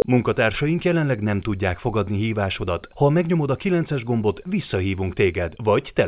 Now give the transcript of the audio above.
Munkatársaink jelenleg nem tudják fogadni hívásodat. Ha megnyomod a 9-es gombot, visszahívunk téged, vagy